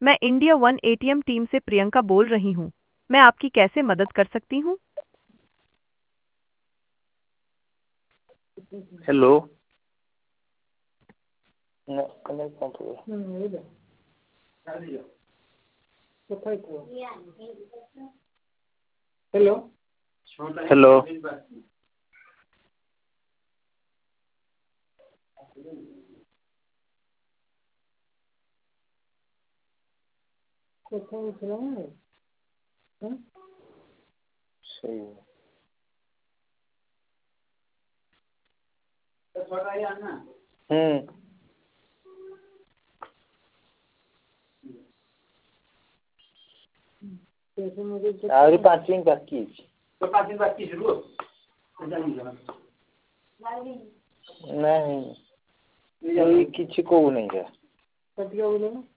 मैं India one ATM team से प्रियंका बोल रही हूँ। मैं आपकी कैसे मदद कर सकती हूँ? हेलो। Hello hello. सही है। ଆହୁରି 5 ମିନିଟ୍ ବାକି ଅଛି। ତ 5 ମିନିଟ୍ ବାକି ଅଛି ରୁହ। ନାହିଁ କିଛି କହୁନାହିଁ ସାର୍।